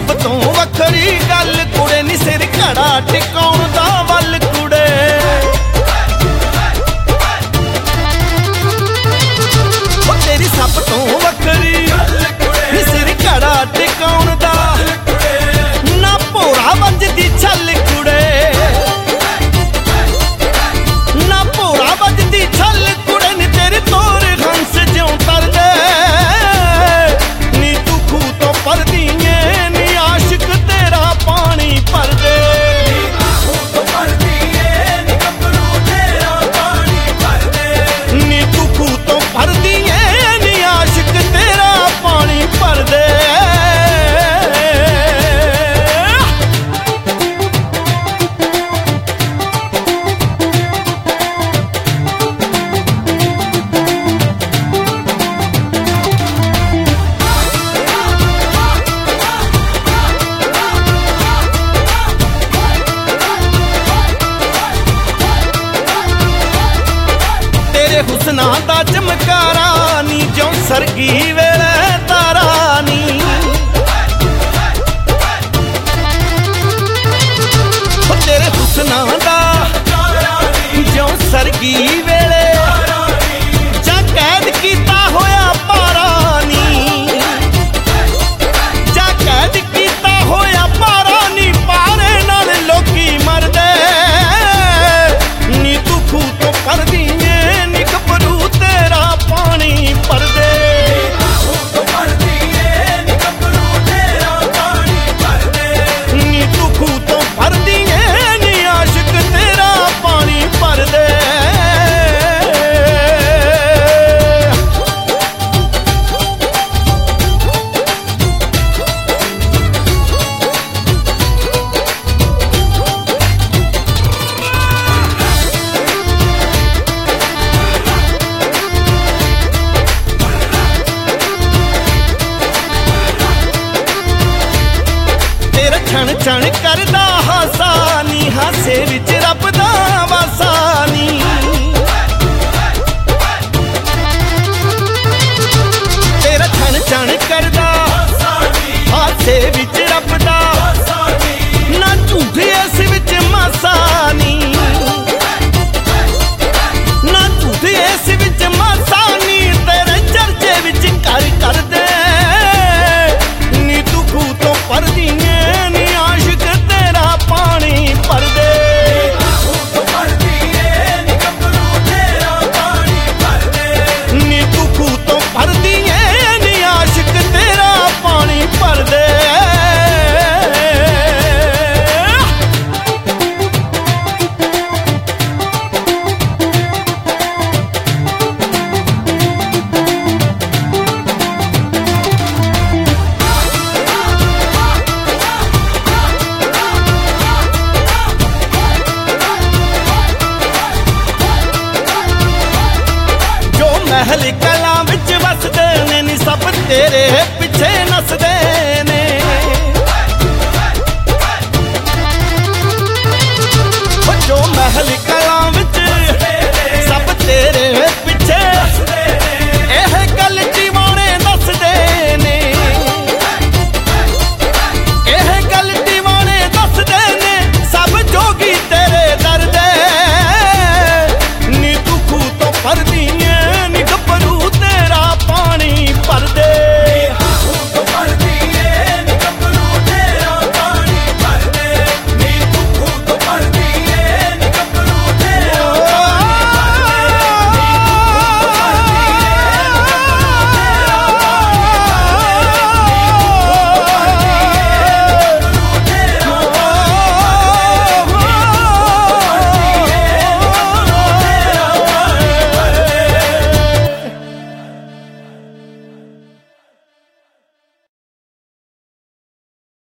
सब तो वखरी गल कुड़े नी सिर घड़ा टिकाउण दा वल कुड़े। तेरी सब तो वखरी नी सिर घड़ा टिकाउण दा ना भोरा वजदी छल कुड़े, ना भोरा वजदी छल कुड़े नी तेरी तोर हंस ज्यों तरदे। नी तू खूह तो परदी ऐ नी आशिक तेरा पानी भर दे। नी तू खूह तो परदी ऐ नी आशिक तेरा पानी भर दे। हुस्ना दा चमकारा नी जो सरगी वेले तारा नी। तेरे हुस्ना दा जो सरगी वेले जा कैद कीता होया पारा नी, जा कैद कीता होया पारा नी पारे नाल लोकी मरदे। नी तू खूह तो परदी छण छण करदा हासा नी हासे विच रब दा वासा नी। तेरा छण छण करदा हासे विच